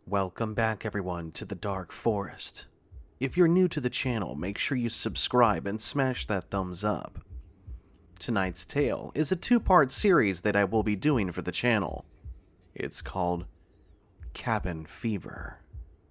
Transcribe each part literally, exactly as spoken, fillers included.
Welcome back everyone to the Dark Forest. If you're new to the channel, make sure you subscribe and smash that thumbs up. Tonight's tale is a two-part series that I will be doing for the channel. It's called Cabin Fever.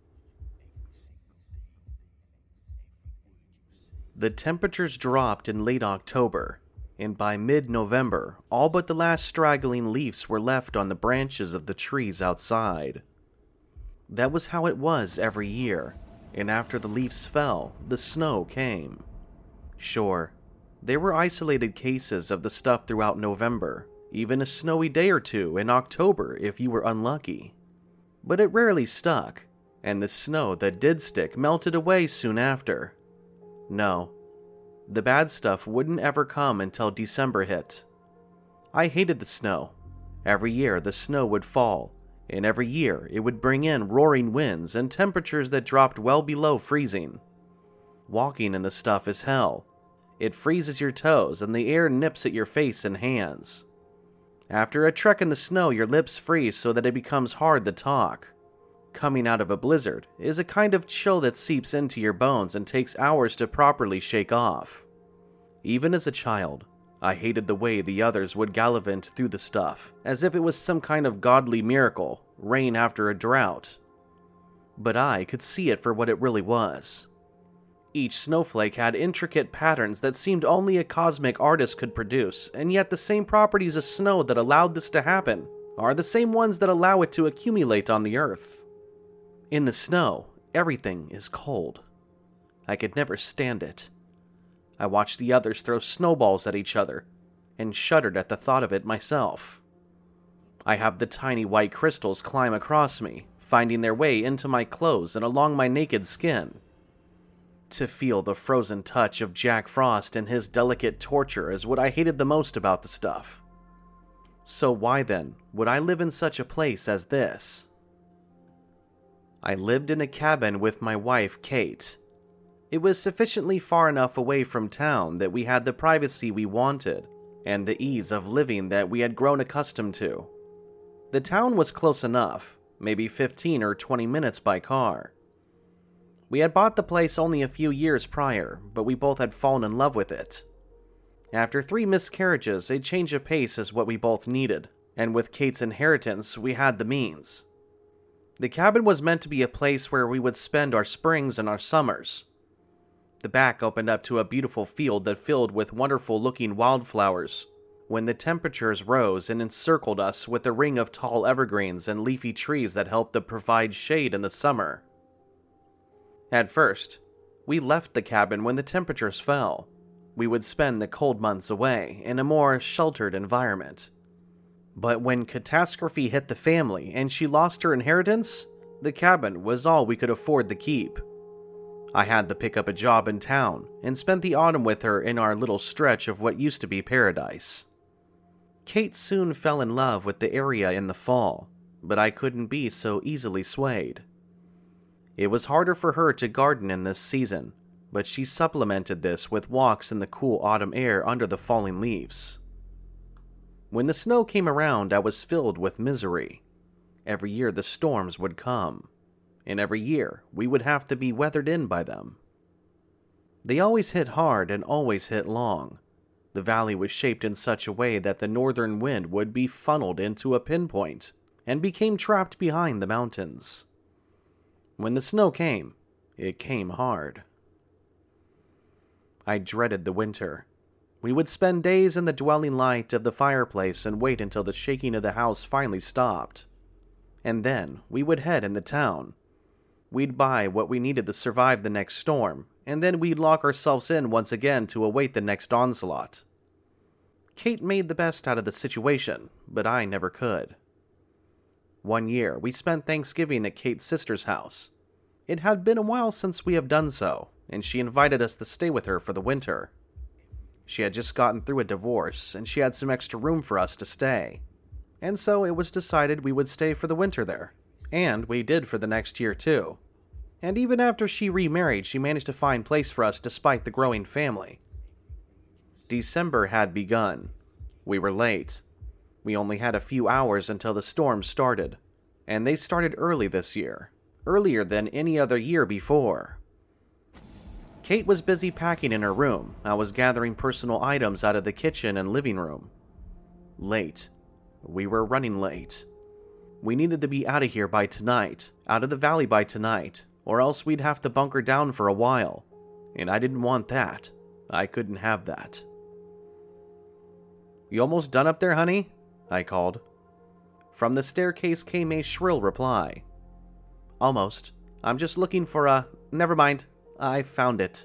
The temperatures dropped in late October, and by mid-November, all but the last straggling leaves were left on the branches of the trees outside. That was how it was every year, and after the leaves fell, the snow came. Sure, there were isolated cases of the stuff throughout November, even a snowy day or two in October if you were unlucky. But it rarely stuck, and the snow that did stick melted away soon after. No, the bad stuff wouldn't ever come until December hit. I hated the snow. Every year the snow would fall, and every year it would bring in roaring winds and temperatures that dropped well below freezing. Walking in the stuff is hell. It freezes your toes and the air nips at your face and hands. After a trek in the snow, your lips freeze so that it becomes hard to talk. Coming out of a blizzard is a kind of chill that seeps into your bones and takes hours to properly shake off. Even as a child, I hated the way the others would gallivant through the stuff, as if it was some kind of godly miracle, rain after a drought. But I could see it for what it really was. Each snowflake had intricate patterns that seemed only a cosmic artist could produce, and yet the same properties of snow that allowed this to happen are the same ones that allow it to accumulate on the earth. In the snow, everything is cold. I could never stand it. I watched the others throw snowballs at each other, and shuddered at the thought of it myself. I have the tiny white crystals climb across me, finding their way into my clothes and along my naked skin. To feel the frozen touch of Jack Frost and his delicate torture is what I hated the most about the stuff. So why then would I live in such a place as this? I lived in a cabin with my wife, Kate. It was sufficiently far enough away from town that we had the privacy we wanted, and the ease of living that we had grown accustomed to. The town was close enough, maybe fifteen or twenty minutes by car. We had bought the place only a few years prior, but we both had fallen in love with it. After three miscarriages, a change of pace is what we both needed, and with Kate's inheritance, we had the means. The cabin was meant to be a place where we would spend our springs and our summers. The back opened up to a beautiful field that filled with wonderful-looking wildflowers, when the temperatures rose and encircled us with a ring of tall evergreens and leafy trees that helped to provide shade in the summer. At first, we left the cabin when the temperatures fell. We would spend the cold months away in a more sheltered environment. But when catastrophe hit the family and she lost her inheritance, the cabin was all we could afford to keep. I had to pick up a job in town and spent the autumn with her in our little stretch of what used to be paradise. Kate soon fell in love with the area in the fall, but I couldn't be so easily swayed. It was harder for her to garden in this season, but she supplemented this with walks in the cool autumn air under the falling leaves. When the snow came around, I was filled with misery. Every year the storms would come, and every year we would have to be weathered in by them. They always hit hard and always hit long. The valley was shaped in such a way that the northern wind would be funneled into a pinpoint and became trapped behind the mountains. When the snow came, it came hard. I dreaded the winter. We would spend days in the dwelling light of the fireplace and wait until the shaking of the house finally stopped. And then we would head in the town. We'd buy what we needed to survive the next storm, and then we'd lock ourselves in once again to await the next onslaught. Kate made the best out of the situation, but I never could. One year, we spent Thanksgiving at Kate's sister's house. It had been a while since we have done so, and she invited us to stay with her for the winter. She had just gotten through a divorce, and she had some extra room for us to stay. And so it was decided we would stay for the winter there. And we did for the next year too. And even after she remarried, she managed to find place for us despite the growing family. December had begun. We were late. We only had a few hours until the storm started, And they started early this year, earlier than any other year before. Kate was busy packing in her room. I was gathering personal items out of the kitchen and living room. Late. We were running late. We needed to be out of here by tonight, out of the valley by tonight, or else we'd have to bunker down for a while. And I didn't want that. I couldn't have that. "You almost done up there, honey?" I called. From the staircase came a shrill reply. "Almost. I'm just looking for a... Never mind. I found it."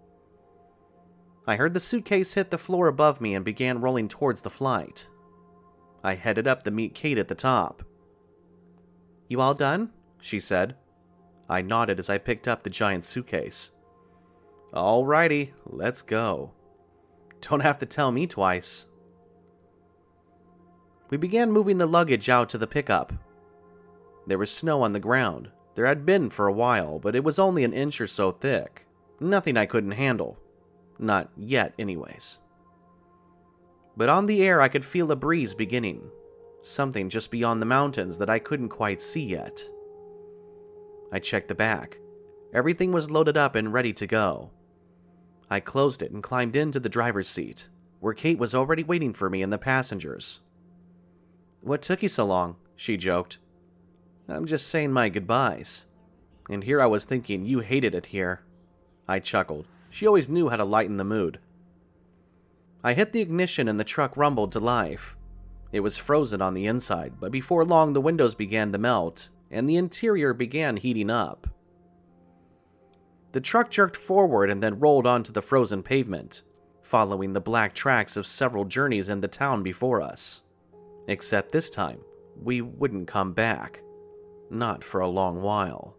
I heard the suitcase hit the floor above me and began rolling towards the flight. I headed up to meet Kate at the top. "You all done?" she said. I nodded as I picked up the giant suitcase. "Alrighty, let's go. Don't have to tell me twice." We began moving the luggage out to the pickup. There was snow on the ground. There had been for a while, but it was only an inch or so thick. Nothing I couldn't handle. Not yet, anyways. But on the air I could feel a breeze beginning. Something just beyond the mountains that I couldn't quite see yet. I checked the back. Everything was loaded up and ready to go. I closed it and climbed into the driver's seat, where Kate was already waiting for me and the passengers. "What took you so long?" she joked. "I'm just saying my goodbyes." And here I was thinking you hated it here. I chuckled. She always knew how to lighten the mood. I hit the ignition and the truck rumbled to life. It was frozen on the inside, but before long the windows began to melt, and the interior began heating up. The truck jerked forward and then rolled onto the frozen pavement, following the black tracks of several journeys into town before us. Except this time, we wouldn't come back. Not for a long while.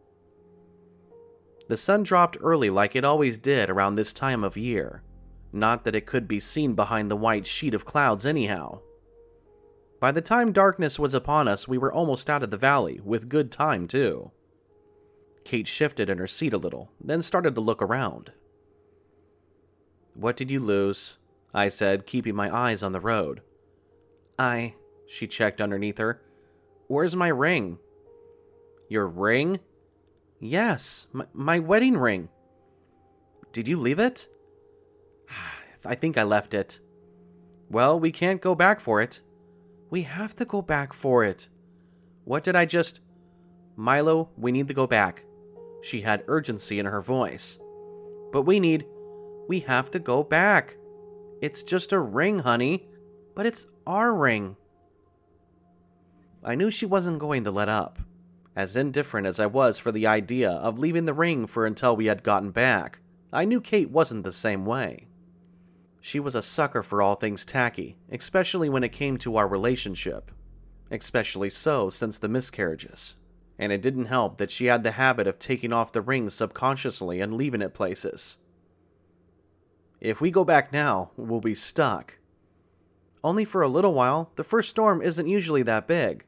The sun dropped early like it always did around this time of year. Not that it could be seen behind the white sheet of clouds anyhow. By the time darkness was upon us, we were almost out of the valley, with good time too. Kate shifted in her seat a little, then started to look around. "What did you lose?" I said, keeping my eyes on the road. I... She checked underneath her. "Where's my ring?" "Your ring?" "Yes, my, my wedding ring." "Did you leave it?" "I think I left it." "Well, we can't go back for it." "We have to go back for it." "What did I just..." "Milo, we need to go back." She had urgency in her voice. "But we need... We have to go back. It's just a ring, honey. But it's our ring." I knew she wasn't going to let up. As indifferent as I was for the idea of leaving the ring for until we had gotten back, I knew Kate wasn't the same way. She was a sucker for all things tacky, especially when it came to our relationship. Especially so since the miscarriages. And it didn't help that she had the habit of taking off the ring subconsciously and leaving it places. If we go back now, we'll be stuck. Only for a little while. The first storm isn't usually that big.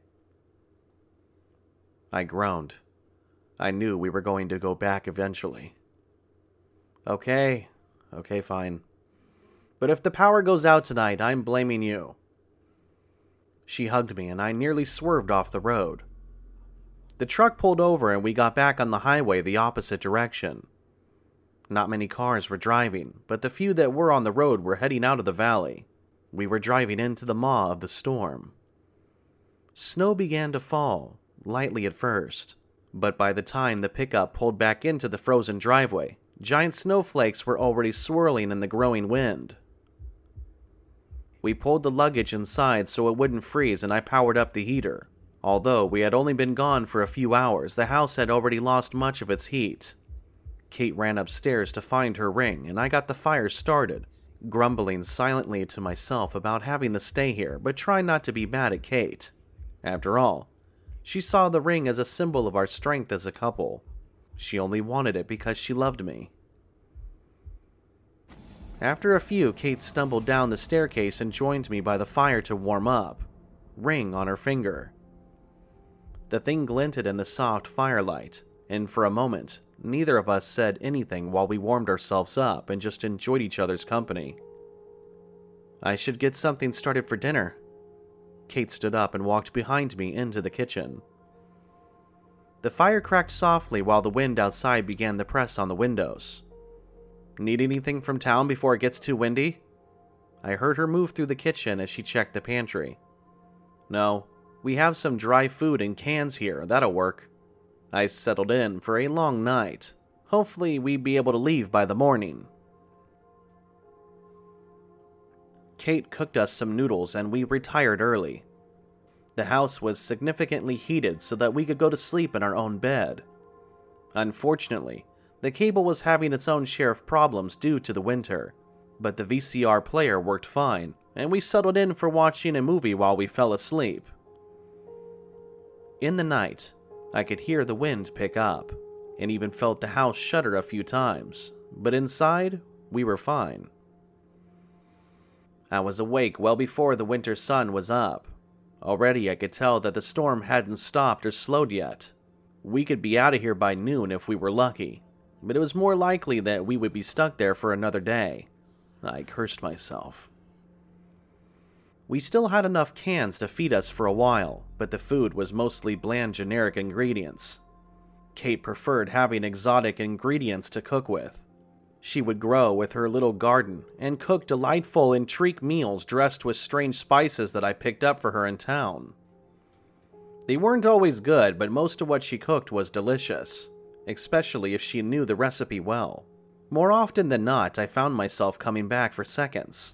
I groaned. I knew we were going to go back eventually. Okay, okay, fine. But if the power goes out tonight, I'm blaming you. She hugged me and I nearly swerved off the road. The truck pulled over and we got back on the highway the opposite direction. Not many cars were driving, but the few that were on the road were heading out of the valley. We were driving into the maw of the storm. Snow began to fall, lightly at first, but by the time the pickup pulled back into the frozen driveway, giant snowflakes were already swirling in the growing wind. We pulled the luggage inside so it wouldn't freeze and I powered up the heater. Although we had only been gone for a few hours, the house had already lost much of its heat. Kate ran upstairs to find her ring and I got the fire started, grumbling silently to myself about having to stay here, but trying not to be mad at Kate. After all, she saw the ring as a symbol of our strength as a couple. She only wanted it because she loved me. After a few, Kate stumbled down the staircase and joined me by the fire to warm up, ring on her finger. The thing glinted in the soft firelight, and for a moment, neither of us said anything while we warmed ourselves up and just enjoyed each other's company. I should get something started for dinner. Kate stood up and walked behind me into the kitchen. The fire cracked softly while the wind outside began to press on the windows. Need anything from town before it gets too windy? I heard her move through the kitchen as she checked the pantry. No, we have some dry food in cans here, that'll work. I settled in for a long night. Hopefully we'd be able to leave by the morning. Kate cooked us some noodles and we retired early. The house was significantly heated so that we could go to sleep in our own bed. Unfortunately, the cable was having its own share of problems due to the winter, but the V C R player worked fine, and we settled in for watching a movie while we fell asleep. In the night, I could hear the wind pick up, and even felt the house shudder a few times, but inside, we were fine. I was awake well before the winter sun was up. Already I could tell that the storm hadn't stopped or slowed yet. We could be out of here by noon if we were lucky, but it was more likely that we would be stuck there for another day. I cursed myself. We still had enough cans to feed us for a while, but the food was mostly bland generic ingredients. Kate preferred having exotic ingredients to cook with. She would grow with her little garden and cook delightful, intricate meals dressed with strange spices that I picked up for her in town. They weren't always good, but most of what she cooked was delicious, especially if she knew the recipe well. More often than not, I found myself coming back for seconds.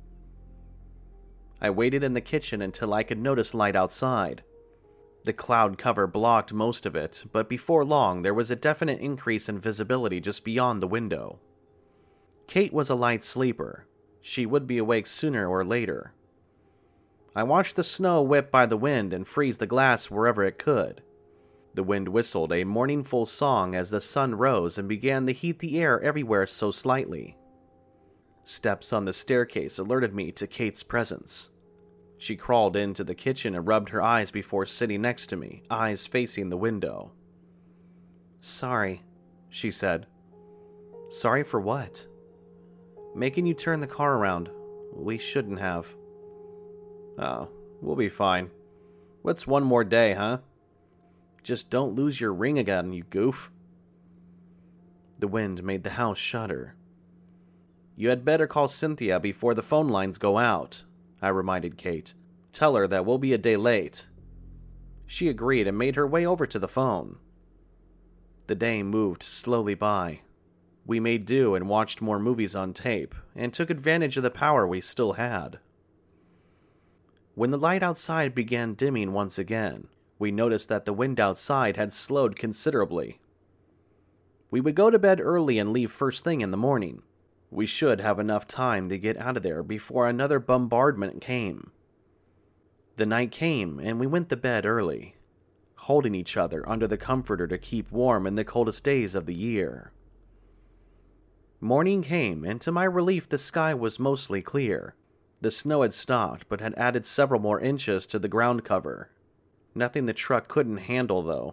I waited in the kitchen until I could notice light outside. The cloud cover blocked most of it, but before long there was a definite increase in visibility just beyond the window. Kate was a light sleeper. She would be awake sooner or later. I watched the snow whip by the wind and freeze the glass wherever it could. The wind whistled a mournful song as the sun rose and began to heat the air everywhere so slightly. Steps on the staircase alerted me to Kate's presence. She crawled into the kitchen and rubbed her eyes before sitting next to me, eyes facing the window. "Sorry," she said. "Sorry for what?" "Making you turn the car around. We shouldn't have." "Oh, we'll be fine. What's one more day, huh?" "Just don't lose your ring again, you goof." The wind made the house shudder. "You had better call Cynthia before the phone lines go out," I reminded Kate. "Tell her that we'll be a day late." She agreed and made her way over to the phone. The day moved slowly by. We made do and watched more movies on tape, and took advantage of the power we still had. When the light outside began dimming once again, we noticed that the wind outside had slowed considerably. We would go to bed early and leave first thing in the morning. We should have enough time to get out of there before another bombardment came. The night came, and we went to bed early, holding each other under the comforter to keep warm in the coldest days of the year. Morning came, and to my relief the sky was mostly clear. The snow had stopped, but had added several more inches to the ground cover. Nothing the truck couldn't handle, though.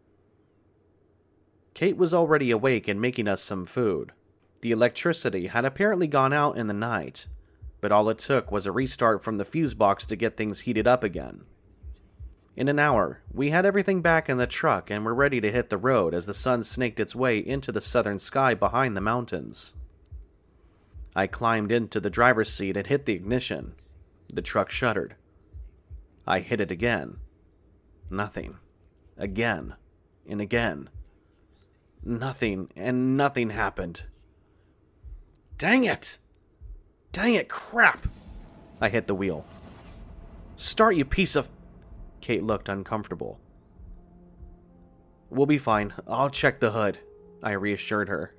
Kate was already awake and making us some food. The electricity had apparently gone out in the night, but all it took was a restart from the fuse box to get things heated up again. In an hour, we had everything back in the truck and were ready to hit the road as the sun snaked its way into the southern sky behind the mountains. I climbed into the driver's seat and hit the ignition. The truck shuddered. I hit it again. Nothing. Again. And again. Nothing, and nothing happened. Dang it! Dang it, crap! I hit the wheel. Start, you piece of... Kate looked uncomfortable. "We'll be fine. I'll check the hood," I reassured her.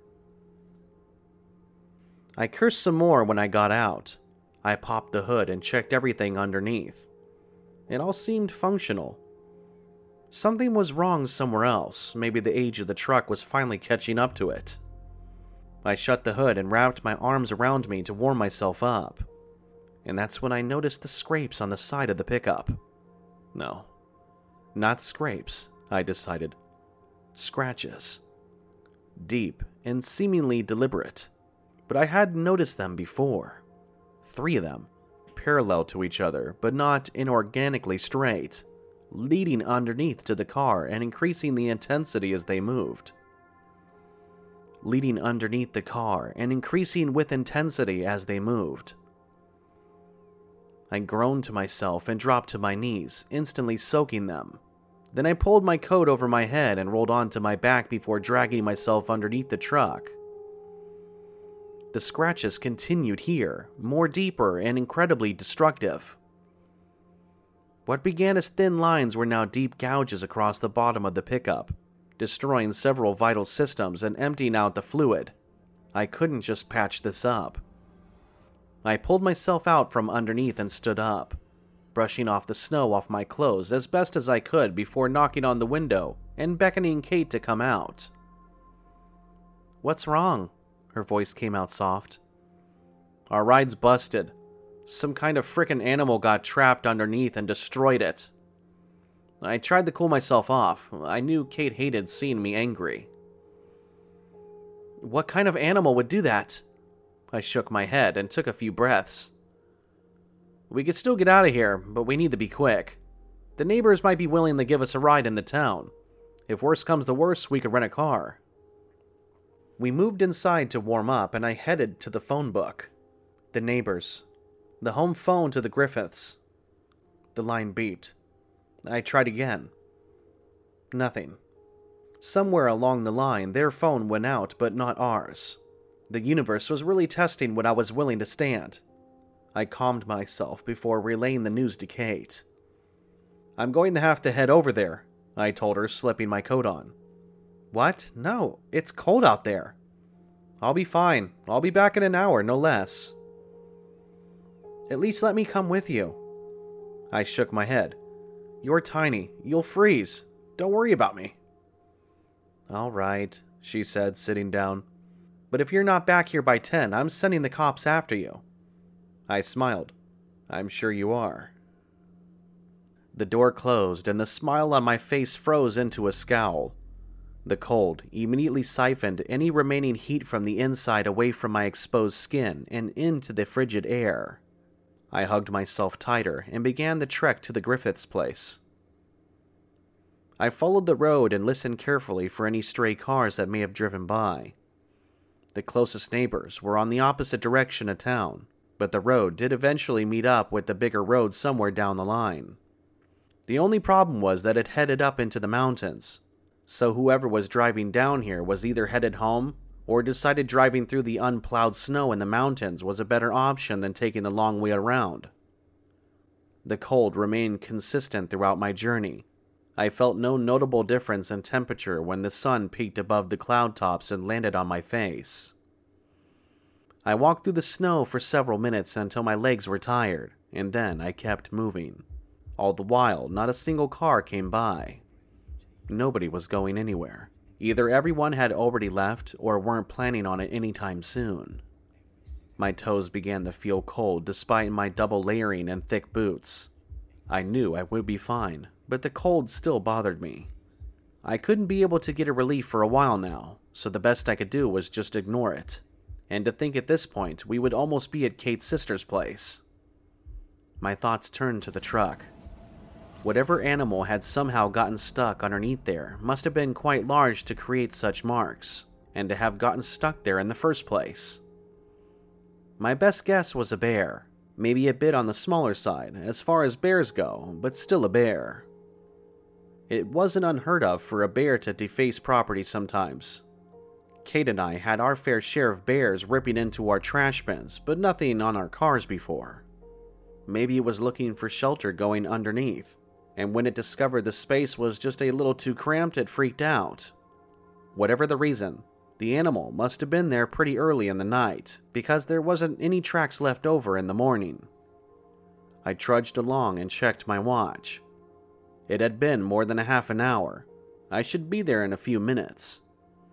I cursed some more when I got out. I popped the hood and checked everything underneath. It all seemed functional. Something was wrong somewhere else. Maybe the age of the truck was finally catching up to it. I shut the hood and wrapped my arms around me to warm myself up. And that's when I noticed the scrapes on the side of the pickup. No, not scrapes, I decided. Scratches. Deep and seemingly deliberate. But I hadn't noticed them before. Three of them, parallel to each other, but not inorganically straight. leading underneath to the car and increasing the intensity as they moved. Leading underneath the car and increasing with intensity as they moved. I groaned to myself and dropped to my knees, instantly soaking them. Then I pulled my coat over my head and rolled onto my back before dragging myself underneath the truck. The scratches continued here, more deeper and incredibly destructive. What began as thin lines were now deep gouges across the bottom of the pickup, destroying several vital systems and emptying out the fluid. I couldn't just patch this up. I pulled myself out from underneath and stood up, brushing off the snow off my clothes as best as I could before knocking on the window and beckoning Kate to come out. "What's wrong?" Her voice came out soft. "Our ride's busted. Some kind of frickin' animal got trapped underneath and destroyed it." I tried to cool myself off. I knew Kate hated seeing me angry. "What kind of animal would do that?" I shook my head and took a few breaths. "We could still get out of here, but we need to be quick. The neighbors might be willing to give us a ride in the town. If worse comes to worse, we could rent a car." We moved inside to warm up, and I headed to the phone book. The neighbors. The home phone to the Griffiths. The line beeped. I tried again. Nothing. Somewhere along the line, their phone went out, but not ours. The universe was really testing what I was willing to stand. I calmed myself before relaying the news to Kate. "I'm going to have to head over there," I told her, slipping my coat on. "What? No, it's cold out there." "I'll be fine. I'll be back in an hour, no less." "At least let me come with you." I shook my head. "You're tiny. You'll freeze. Don't worry about me." "All right," she said, sitting down. "But if you're not back here by ten, I'm sending the cops after you." I smiled. "I'm sure you are." The door closed, and the smile on my face froze into a scowl. The cold immediately siphoned any remaining heat from the inside away from my exposed skin and into the frigid air. I hugged myself tighter and began the trek to the Griffiths' place. I followed the road and listened carefully for any stray cars that may have driven by. The closest neighbors were on the opposite direction of town, but the road did eventually meet up with the bigger road somewhere down the line. The only problem was that it headed up into the mountains, so whoever was driving down here was either headed home or decided driving through the unplowed snow in the mountains was a better option than taking the long way around. The cold remained consistent throughout my journey. I felt no notable difference in temperature when the sun peaked above the cloud tops and landed on my face. I walked through the snow for several minutes until my legs were tired, and then I kept moving. All the while, not a single car came by. Nobody was going anywhere. Either everyone had already left or weren't planning on it anytime soon. My toes began to feel cold despite my double layering and thick boots. I knew I would be fine, but the cold still bothered me. I couldn't be able to get a relief for a while now, so the best I could do was just ignore it. And to think at this point we would almost be at Kate's sister's place. My thoughts turned to the truck. Whatever animal had somehow gotten stuck underneath there must have been quite large to create such marks, and to have gotten stuck there in the first place. My best guess was a bear, maybe a bit on the smaller side as far as bears go, but still a bear. It wasn't unheard of for a bear to deface property sometimes. Kate and I had our fair share of bears ripping into our trash bins, but nothing on our cars before. Maybe it was looking for shelter going underneath, and when it discovered the space was just a little too cramped, it freaked out. Whatever the reason, the animal must have been there pretty early in the night, because there wasn't any tracks left over in the morning. I trudged along and checked my watch. It had been more than a half an hour. I should be there in a few minutes.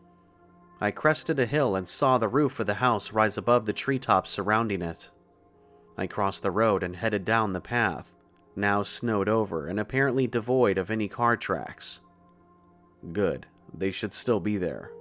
I crested a hill and saw the roof of the house rise above the treetops surrounding it. I crossed the road and headed down the path, now snowed over and apparently devoid of any car tracks. Good, they should still be there.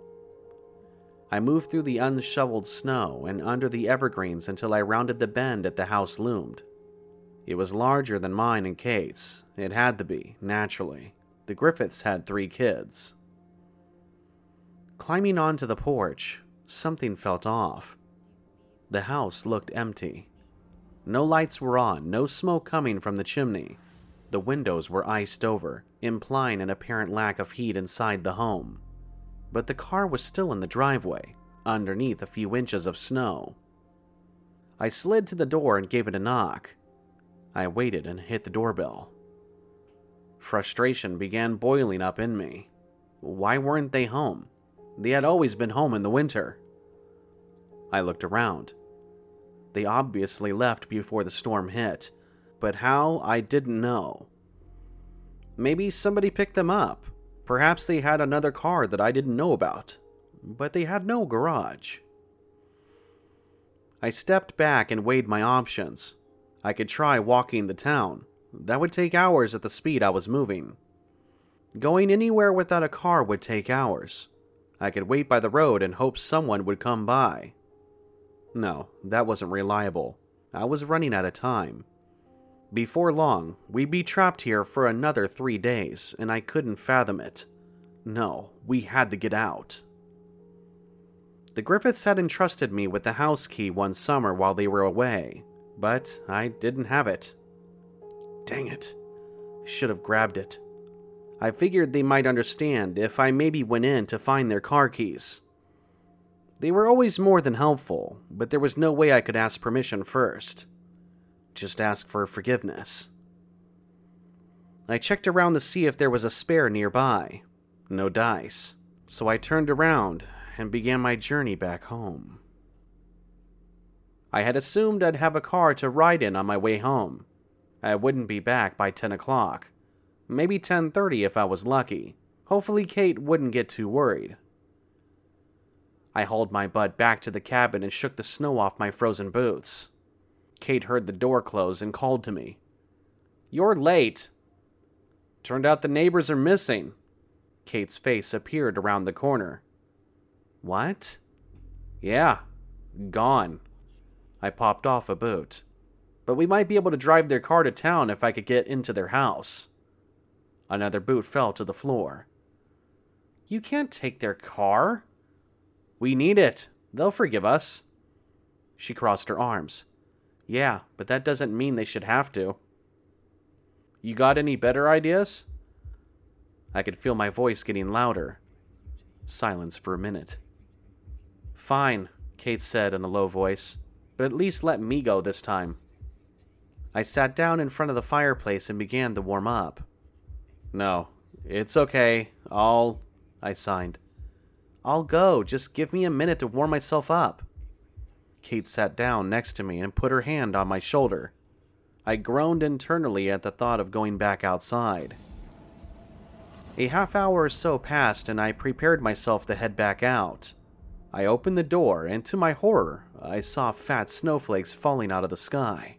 I moved through the unshoveled snow and under the evergreens until I rounded the bend at the house loomed. It was larger than mine and Kate's. It had to be, naturally. The Griffiths had three kids. Climbing onto the porch, something felt off. The house looked empty. No lights were on, no smoke coming from the chimney. The windows were iced over, implying an apparent lack of heat inside the home. But the car was still in the driveway, underneath a few inches of snow. I slid to the door and gave it a knock. I waited and hit the doorbell. Frustration began boiling up in me. Why weren't they home? They had always been home in the winter. I looked around. They obviously left before the storm hit, but how, I didn't know. Maybe somebody picked them up. Perhaps they had another car that I didn't know about, but they had no garage. I stepped back and weighed my options. I could try walking the town. That would take hours at the speed I was moving. Going anywhere without a car would take hours. I could wait by the road and hope someone would come by. No, that wasn't reliable. I was running out of time. Before long, we'd be trapped here for another three days, and I couldn't fathom it. No, we had to get out. The Griffiths had entrusted me with the house key one summer while they were away, but I didn't have it. Dang it. I should have grabbed it. I figured they might understand if I maybe went in to find their car keys. They were always more than helpful, but there was no way I could ask permission first. Just ask for forgiveness. I checked around to see if there was a spare nearby. No dice, so I turned around and began my journey back home. I had assumed I'd have a car to ride in on my way home. I wouldn't be back by ten o'clock. Maybe ten thirty if I was lucky. Hopefully Kate wouldn't get too worried. I hauled my butt back to the cabin and shook the snow off my frozen boots. Kate heard the door close and called to me. "You're late." "Turned out the neighbors are missing." Kate's face appeared around the corner. "What?" "Yeah, gone." I popped off a boot. "But we might be able to drive their car to town if I could get into their house." Another boot fell to the floor. "You can't take their car." "We need it. They'll forgive us." She crossed her arms. "Yeah, but that doesn't mean they should have to." "You got any better ideas?" I could feel my voice getting louder. Silence for a minute. "Fine," Kate said in a low voice, "but at least let me go this time." I sat down in front of the fireplace and began to warm up. "No, it's okay. I'll..." I signed. "I'll go. Just give me a minute to warm myself up." Kate sat down next to me and put her hand on my shoulder. I groaned internally at the thought of going back outside. A half hour or so passed and I prepared myself to head back out. I opened the door and to my horror, I saw fat snowflakes falling out of the sky.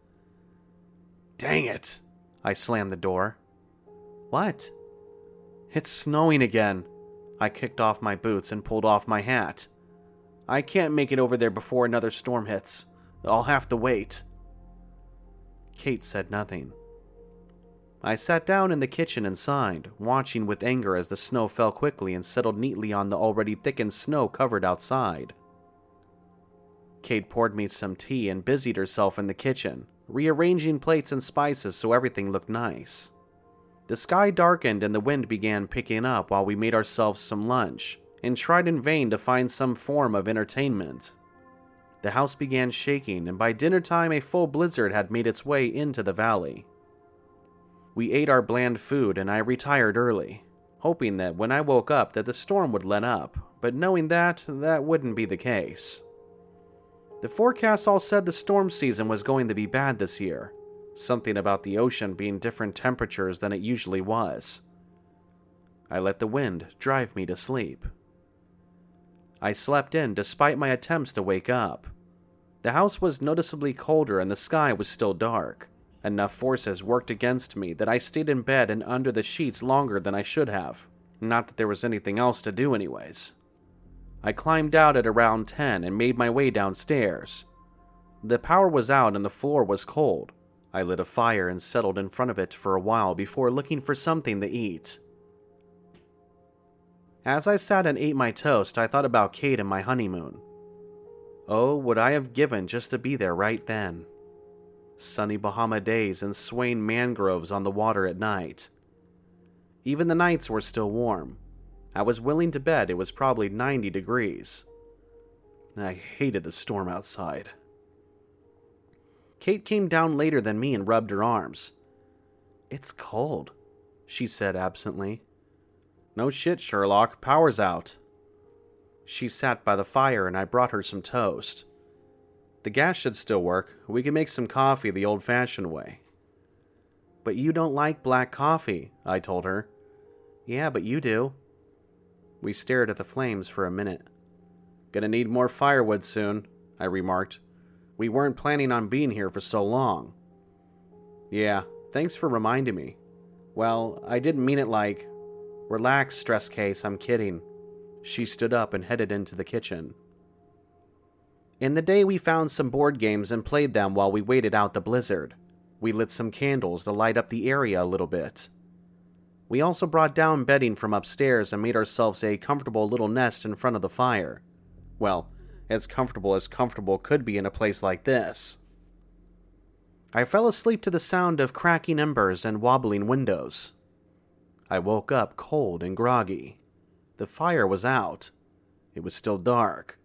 "Dang it!" I slammed the door. "What?" "It's snowing again." I kicked off my boots and pulled off my hat. "I can't make it over there before another storm hits. I'll have to wait." Kate said nothing. I sat down in the kitchen and sighed, watching with anger as the snow fell quickly and settled neatly on the already thickened snow covered outside. Kate poured me some tea and busied herself in the kitchen, rearranging plates and spices so everything looked nice. The sky darkened and the wind began picking up while we made ourselves some lunch and tried in vain to find some form of entertainment. The house began shaking, and by dinner time a full blizzard had made its way into the valley. We ate our bland food and I retired early, hoping that when I woke up that the storm would let up, but knowing that that wouldn't be the case. The forecasts all said the storm season was going to be bad this year. Something about the ocean being different temperatures than it usually was. I let the wind drive me to sleep. I slept in despite my attempts to wake up. The house was noticeably colder and the sky was still dark. Enough forces worked against me that I stayed in bed and under the sheets longer than I should have. Not that there was anything else to do anyways. I climbed out at around ten and made my way downstairs. The power was out and the floor was cold. I lit a fire and settled in front of it for a while before looking for something to eat. As I sat and ate my toast, I thought about Kate and my honeymoon. Oh, would I have given just to be there right then? Sunny Bahama days and swaying mangroves on the water at night. Even the nights were still warm. I was willing to bet it was probably ninety degrees. I hated the storm outside. Kate came down later than me and rubbed her arms. "It's cold," she said absently. "No shit, Sherlock. Power's out." She sat by the fire and I brought her some toast. "The gas should still work. We can make some coffee the old-fashioned way." "But you don't like black coffee," I told her. "Yeah, but you do." We stared at the flames for a minute. "Gonna need more firewood soon," I remarked. "We weren't planning on being here for so long." "Yeah, thanks for reminding me. Well, I didn't mean it like... Relax, stress case, I'm kidding." She stood up and headed into the kitchen. In the day, we found some board games and played them while we waited out the blizzard. We lit some candles to light up the area a little bit. We also brought down bedding from upstairs and made ourselves a comfortable little nest in front of the fire. Well, as comfortable as comfortable could be in a place like this. I fell asleep to the sound of cracking embers and wobbling windows. I woke up cold and groggy. The fire was out. It was still dark.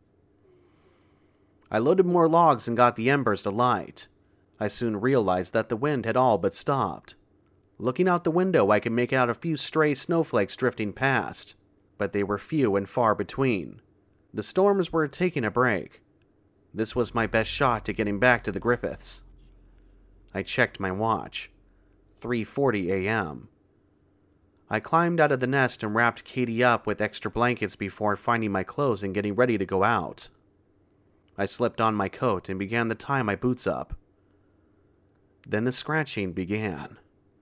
I loaded more logs and got the embers to light. I soon realized that the wind had all but stopped. Looking out the window, I could make out a few stray snowflakes drifting past, but they were few and far between. The storms were taking a break. This was my best shot to getting back to the Griffiths. I checked my watch. three forty a m I climbed out of the nest and wrapped Katie up with extra blankets before finding my clothes and getting ready to go out. I slipped on my coat and began to tie my boots up. Then the scratching began.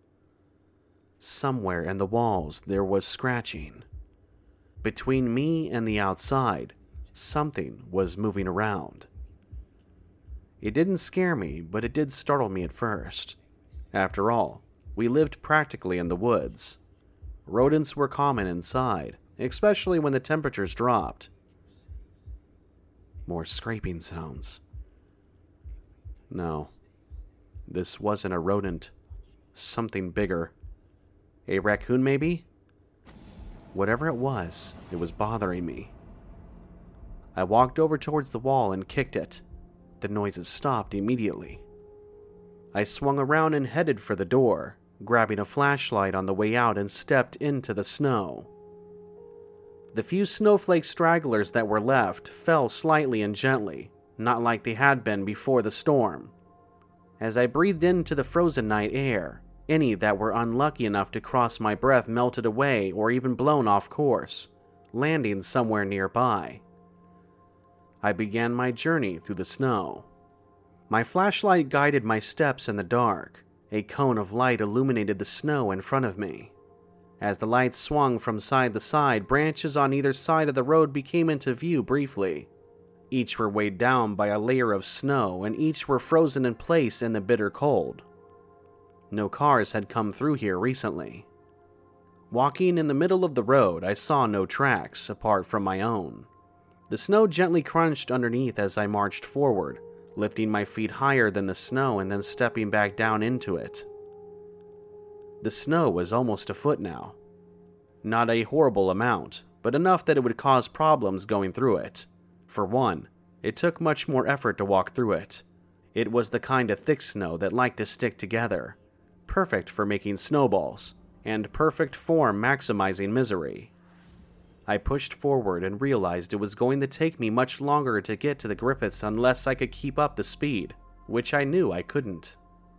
Somewhere in the walls there was scratching. Between me and the outside, something was moving around. It didn't scare me, but it did startle me at first. After all, we lived practically in the woods. Rodents were common inside, especially when the temperatures dropped. More scraping sounds. No, this wasn't a rodent. Something bigger. A raccoon, maybe? Whatever it was, it was bothering me. I walked over towards the wall and kicked it. The noises stopped immediately. I swung around and headed for the door, grabbing a flashlight on the way out and stepped into the snow. The few snowflake stragglers that were left fell slightly and gently, not like they had been before the storm. As I breathed into the frozen night air, any that were unlucky enough to cross my breath melted away or even blown off course, landing somewhere nearby. I began my journey through the snow. My flashlight guided my steps in the dark. A cone of light illuminated the snow in front of me. As the light swung from side to side, branches on either side of the road became into view briefly. Each were weighed down by a layer of snow, and each were frozen in place in the bitter cold. No cars had come through here recently. Walking in the middle of the road, I saw no tracks apart from my own. The snow gently crunched underneath as I marched forward, lifting my feet higher than the snow and then stepping back down into it. The snow was almost a foot now. Not a horrible amount, but enough that it would cause problems going through it. For one, it took much more effort to walk through it. It was the kind of thick snow that liked to stick together, perfect for making snowballs, and perfect for maximizing misery. I pushed forward and realized it was going to take me much longer to get to the Griffiths unless I could keep up the speed, which I knew I couldn't.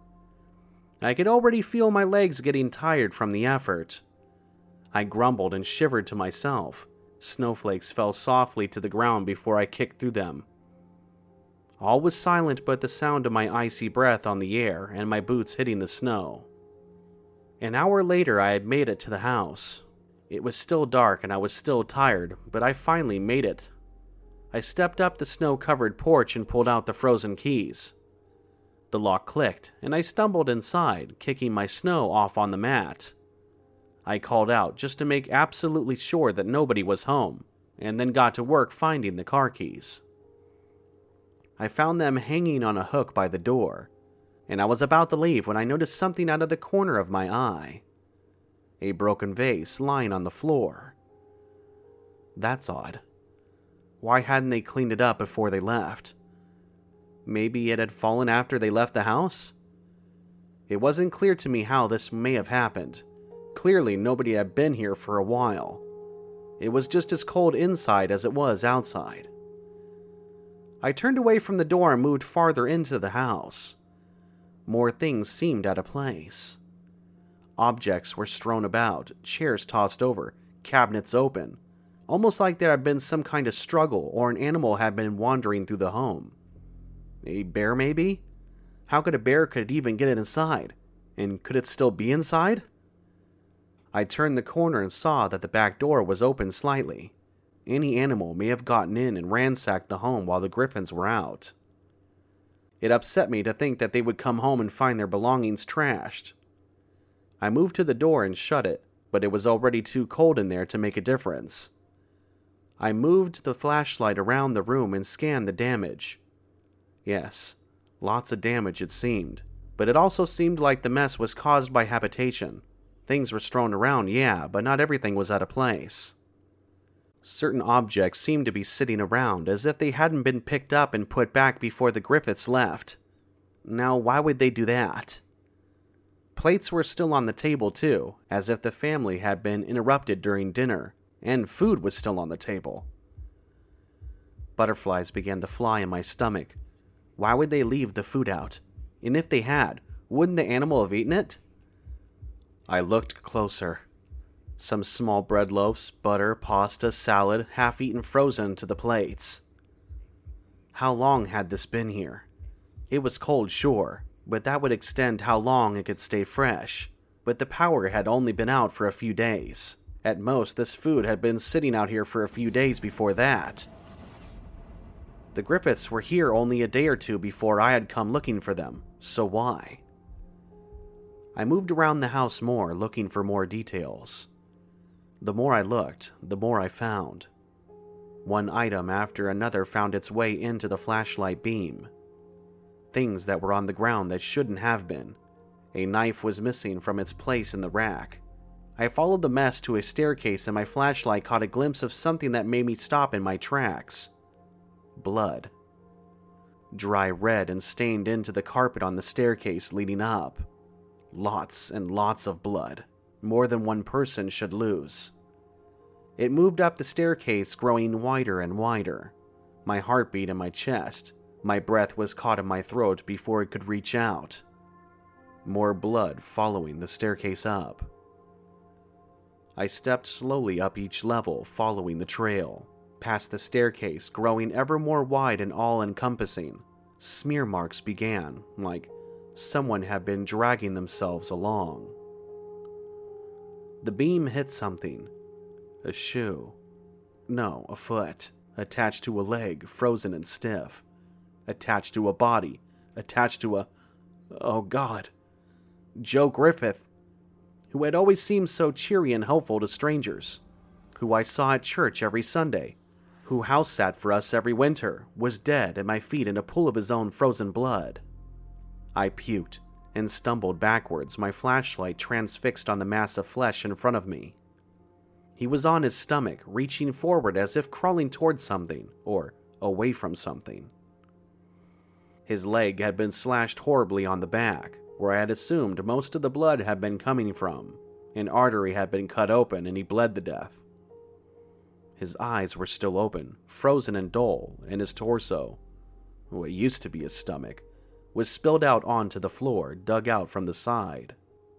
I could already feel my legs getting tired from the effort. I grumbled and shivered to myself. Snowflakes fell softly to the ground before I kicked through them. All was silent but the sound of my icy breath on the air and my boots hitting the snow. An hour later, I had made it to the house. It was still dark and I was still tired, but I finally made it. I stepped up the snow-covered porch and pulled out the frozen keys. The lock clicked, and I stumbled inside, kicking my snow off on the mat. I called out just to make absolutely sure that nobody was home, and then got to work finding the car keys. I found them hanging on a hook by the door, and I was about to leave when I noticed something out of the corner of my eye. A broken vase lying on the floor. That's odd. Why hadn't they cleaned it up before they left? Maybe it had fallen after they left the house? It wasn't clear to me how this may have happened. Clearly, nobody had been here for a while. It was just as cold inside as it was outside. I turned away from the door and moved farther into the house. More things seemed out of place. Objects were strewn about, chairs tossed over, cabinets open, almost like there had been some kind of struggle or an animal had been wandering through the home. A bear, maybe? How could a bear could even get it inside? And could it still be inside? I turned the corner and saw that the back door was open slightly. Any animal may have gotten in and ransacked the home while the Griffins were out. It upset me to think that they would come home and find their belongings trashed. I moved to the door and shut it, but it was already too cold in there to make a difference. I moved the flashlight around the room and scanned the damage. Yes, lots of damage it seemed, but it also seemed like the mess was caused by habitation. Things were strewn around, yeah, but not everything was out of place. Certain objects seemed to be sitting around as if they hadn't been picked up and put back before the Griffiths left. Now, why would they do that? Plates were still on the table too, as if the family had been interrupted during dinner, and food was still on the table. Butterflies began to fly in my stomach. Why would they leave the food out? And if they had, wouldn't the animal have eaten it? I looked closer. Some small bread loaves, butter, pasta, salad, half-eaten frozen to the plates. How long had this been here? It was cold, sure, but that would extend how long it could stay fresh. But the power had only been out for a few days. At most, this food had been sitting out here for a few days before that. The Griffiths were here only a day or two before I had come looking for them, so why? I moved around the house more, looking for more details. The more I looked, the more I found. One item after another found its way into the flashlight beam. Things that were on the ground that shouldn't have been. A knife was missing from its place in the rack. I followed the mess to a staircase and my flashlight caught a glimpse of something that made me stop in my tracks. Blood. Dry red and stained into the carpet on the staircase leading up. Lots and lots of blood. More than one person should lose. It moved up the staircase, growing wider and wider. My heart beat in my chest. My breath was caught in my throat before it could reach out. More blood following the staircase up. I stepped slowly up each level, following the trail. Past the staircase, growing ever more wide and all-encompassing. Smear marks began, like someone had been dragging themselves along. The beam hit something. A shoe. No, a foot. Attached to a leg, frozen and stiff. Attached to a body. Attached to a... Oh God. Joe Griffith, who had always seemed so cheery and helpful to strangers, who I saw at church every Sunday, who house sat for us every winter, was dead at my feet in a pool of his own frozen blood. I puked and stumbled backwards, my flashlight transfixed on the mass of flesh in front of me. He was on his stomach, reaching forward as if crawling towards something, or away from something. His leg had been slashed horribly on the back, where I had assumed most of the blood had been coming from. An artery had been cut open and he bled to death. His eyes were still open, frozen and dull, and his torso, what used to be his stomach, was spilled out onto the floor, dug out from the side.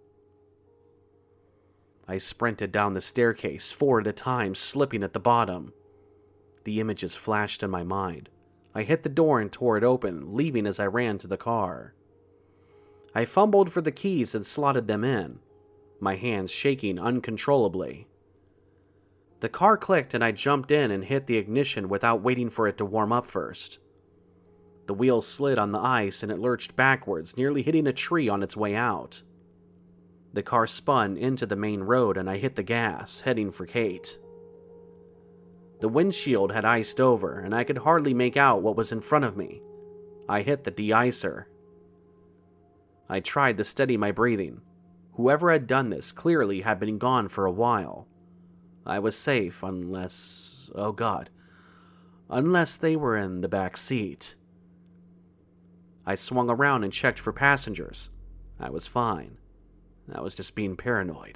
I sprinted down the staircase, four at a time, slipping at the bottom. The images flashed in my mind. I hit the door and tore it open, leaving as I ran to the car. I fumbled for the keys and slotted them in, my hands shaking uncontrollably. The car clicked and I jumped in and hit the ignition without waiting for it to warm up first. The The wheel slid on the ice and it lurched backwards, nearly hitting a tree on its way out. The car spun into the main road and I hit the gas, heading for Kate. The windshield had iced over and I could hardly make out what was in front of me. I hit the de-icer. I tried to steady my breathing. Whoever had done this clearly had been gone for a while. I was safe unless... oh God. Unless they were in the back seat. I swung around and checked for passengers. I was fine. I was just being paranoid.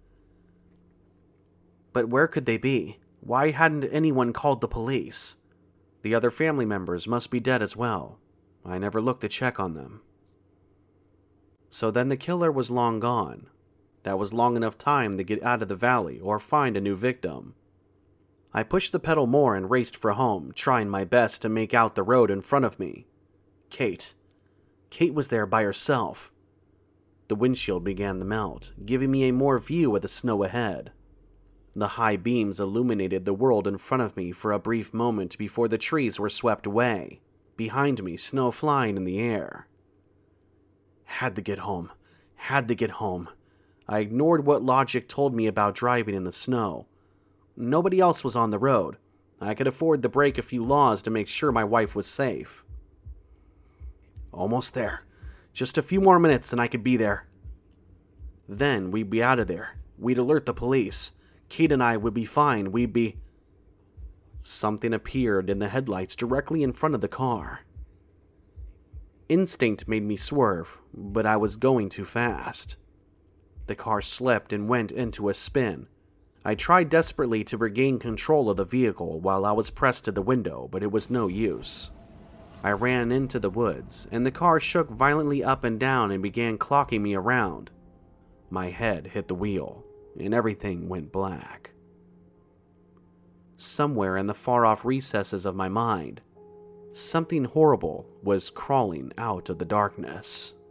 But where could they be? Why hadn't anyone called the police? The other family members must be dead as well. I never looked to check on them. So then the killer was long gone. That was long enough time to get out of the valley or find a new victim. I pushed the pedal more and raced for home, trying my best to make out the road in front of me. Kate. Kate was there by herself. The windshield began to melt, giving me a more view of the snow ahead. The high beams illuminated the world in front of me for a brief moment before the trees were swept away. Behind me, snow flying in the air. Had to get home. Had to get home. I ignored what logic told me about driving in the snow. Nobody else was on the road. I could afford to break a few laws to make sure my wife was safe. Almost there. Just a few more minutes and I could be there. Then we'd be out of there. We'd alert the police. Kate and I would be fine. We'd be... Something appeared in the headlights directly in front of the car. Instinct made me swerve, but I was going too fast. The car slipped and went into a spin. I tried desperately to regain control of the vehicle while I was pressed to the window, but it was no use. I ran into the woods, and the car shook violently up and down and began clocking me around. My head hit the wheel, and everything went black. Somewhere in the far-off recesses of my mind, something horrible was crawling out of the darkness.